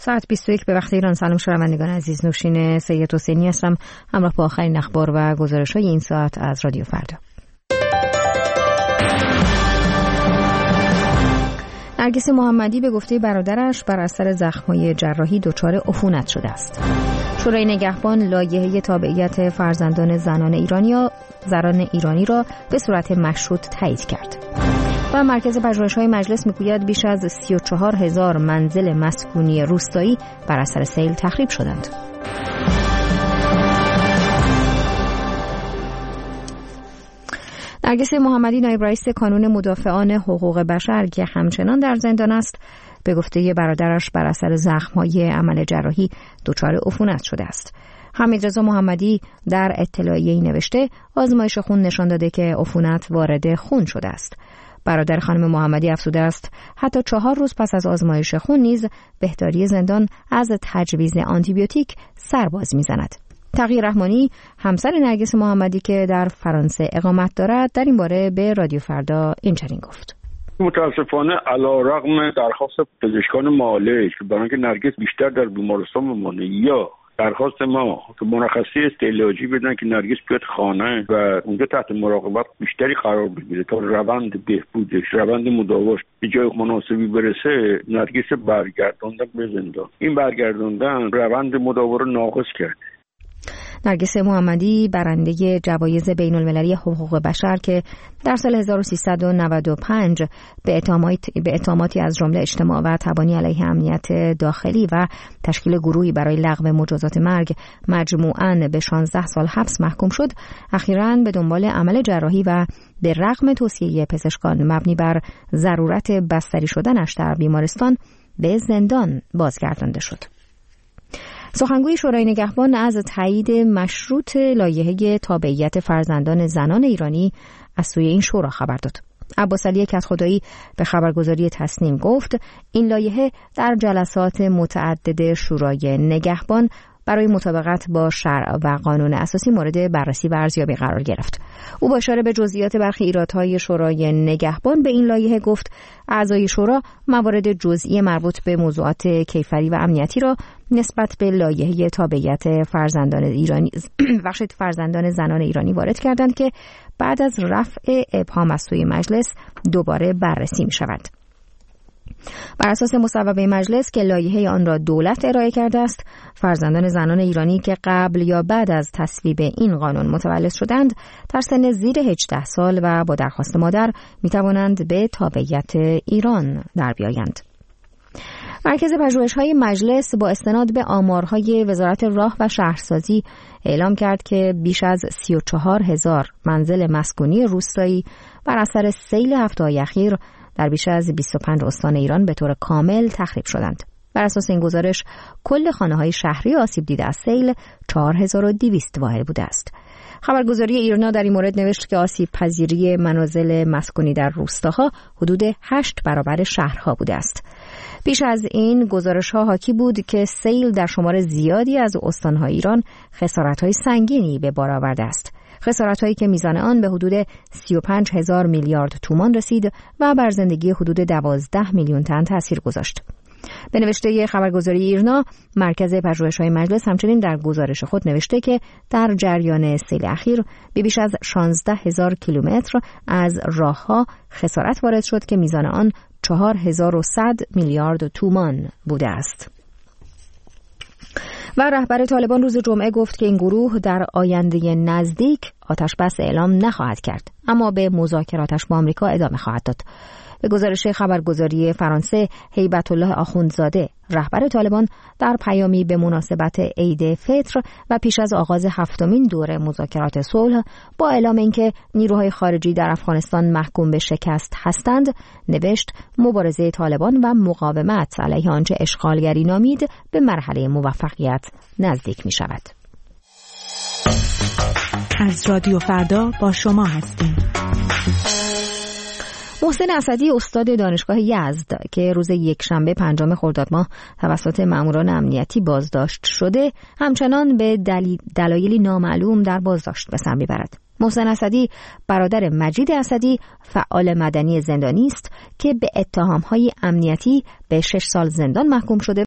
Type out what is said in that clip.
ساعت 21 به وقت ایران. سلام شنوندگان عزیز، نوشین سید حسینی هستم همراه با آخرین اخبار و گزارش‌های این ساعت از رادیو فردا. نرگس محمدی به گفته برادرش بر اثر زخم‌های جراحی دچار عفونت شده است. شورای نگهبان لایحه تابعیت فرزندان زنان ایرانی را به صورت مشروط تایید کرد. و مرکز پژوهش‌های مجلس میگوید بیش از 34,000 منزل مسکونی روستایی بر اثر سیل تخریب شدند. نرگس محمدی نایب رئیس کانون مدافعان حقوق بشر که همچنان در زندان است، به گفته برادرش بر اثر زخم‌های عمل جراحی دچار عفونت شده است. حمیدرضا محمدی در اطلاعیه‌ای نوشته آزمایش خون نشان داده که عفونت وارد خون شده است. برادر خانم محمدی افزوده است حتی 4 روز پس از آزمایش خون نیز بهداری زندان از تجویز آنتیبیوتیک سرباز می‌زند. تقی رحمانی همسر نرگس محمدی که در فرانسه اقامت دارد در این باره به رادیو فردا اینچنین گفت: متاسفانه علیرغم درخواست پزشکان معالج که برای اینکه نرگس بیشتر در بیمارستان بمانه یا درخواست ما که مرخصی استعلاجی بدن که نرگس بیاد خانه و اونجا تحت مراقبت بیشتری قرار بگیره تا روند بهبودش، روند مداواش به جای مناسبی برسه، نرگس برگرداندن به زندان. این برگرداندن روند مداوا رو ناقص کرد. نرگس محمدی برنده جوایز بین‌المللی حقوق بشر که در سال 1395 به اتهاماتی از جمله اجتماع و تبانی علیه امنیت داخلی و تشکیل گروهی برای لغو مجازات مرگ مجموعاً به 16 سال حبس محکوم شد، اخیراً به دنبال عمل جراحی و به رغم توصیه پزشکان مبنی بر ضرورت بستری شدنش در بیمارستان به زندان بازگردانده شد. سخنگوی شورای نگهبان از تایید مشروط لایحه تابعیت فرزندان زنان ایرانی از سوی این شورا خبر داد. عباس علی کدخدایی به خبرگزاری تصنیم گفت این لایحه در جلسات متعدد شورای نگهبان برای مطابقت با شرع و قانون اساسی مورد بررسی و ارزیابی قرار گرفت. او با اشاره به جزئیات برخی ایرادهای شورای نگهبان به این لایحه گفت اعضای شورا موارد جزئی مربوط به موضوعات کیفری و امنیتی را نسبت به لایحه تابعیت فرزندان زنان ایرانی وارد کردند که بعد از رفع ابهام از سوی مجلس دوباره بررسی می شود. بر اساس مصوبه مجلس که لایحه آن را دولت ارائه کرده است، فرزندان زنان ایرانی که قبل یا بعد از تصویب این قانون متولد شدند در سن زیر 18 سال و با درخواست مادر می توانند به تابعیت ایران در بیایند. مرکز پژوهش‌های مجلس با استناد به آمارهای وزارت راه و شهرسازی اعلام کرد که بیش از 34,000 منزل مسکونی روستایی بر اثر سیل هفته‌های اخیر در بیش از 25 استان ایران به طور کامل تخریب شدند. بر اساس این گزارش کل خانه‌های شهری آسیب دیده از سیل 4200 واحد بوده است. خبرگزاری ایرنا در این مورد نوشت که آسیب پذیری منازل مسکونی در روستاها حدود 8 برابر شهرها بوده است. بیش از این گزارش‌ها حاکی بود که سیل در شمار زیادی از استان‌های ایران خسارت‌های سنگینی به بار آورده است. خسارت‌هایی که میزان آن به حدود 35,000 میلیارد تومان رسید و بر زندگی حدود 12 میلیون تن تأثیر گذاشت. به نوشته خبرگزاری ایرنا، مرکز پژوهش‌های مجلس همچنین در گزارش خود نوشته که در جریان سیل اخیر به بیش از 16,000 کیلومتر از راه‌ها خسارت وارد شد که میزان آن 4100 میلیارد تومان بوده است. و رهبر طالبان روز جمعه گفت که این گروه در آینده نزدیک آتشبس اعلام نخواهد کرد، اما به مذاکراتش با آمریکا ادامه خواهد داد. به گزارش خبرگزاری فرانسه، هیبت الله آخوندزاده رهبر طالبان در پیامی به مناسبت عید فطر و پیش از آغاز 7مین دوره مذاکرات صلح با اعلام اینکه نیروهای خارجی در افغانستان محکوم به شکست هستند، نوشت مبارزه طالبان و مقاومت علیه آنچه اشغالگری نامید به مرحله موفقیت نزدیک می شود. از رادیو فردا با شما هستیم. محسن اسدی استاد دانشگاه یزد که روز یکشنبه 5 خرداد ماه توسط ماموران امنیتی بازداشت شده، همچنان به دلایلی نامعلوم در بازداشت به سر میبرد. محسن اسدی برادر مجید اسدی فعال مدنی زندانی است که به اتهام‌های امنیتی به 6 سال زندان محکوم شده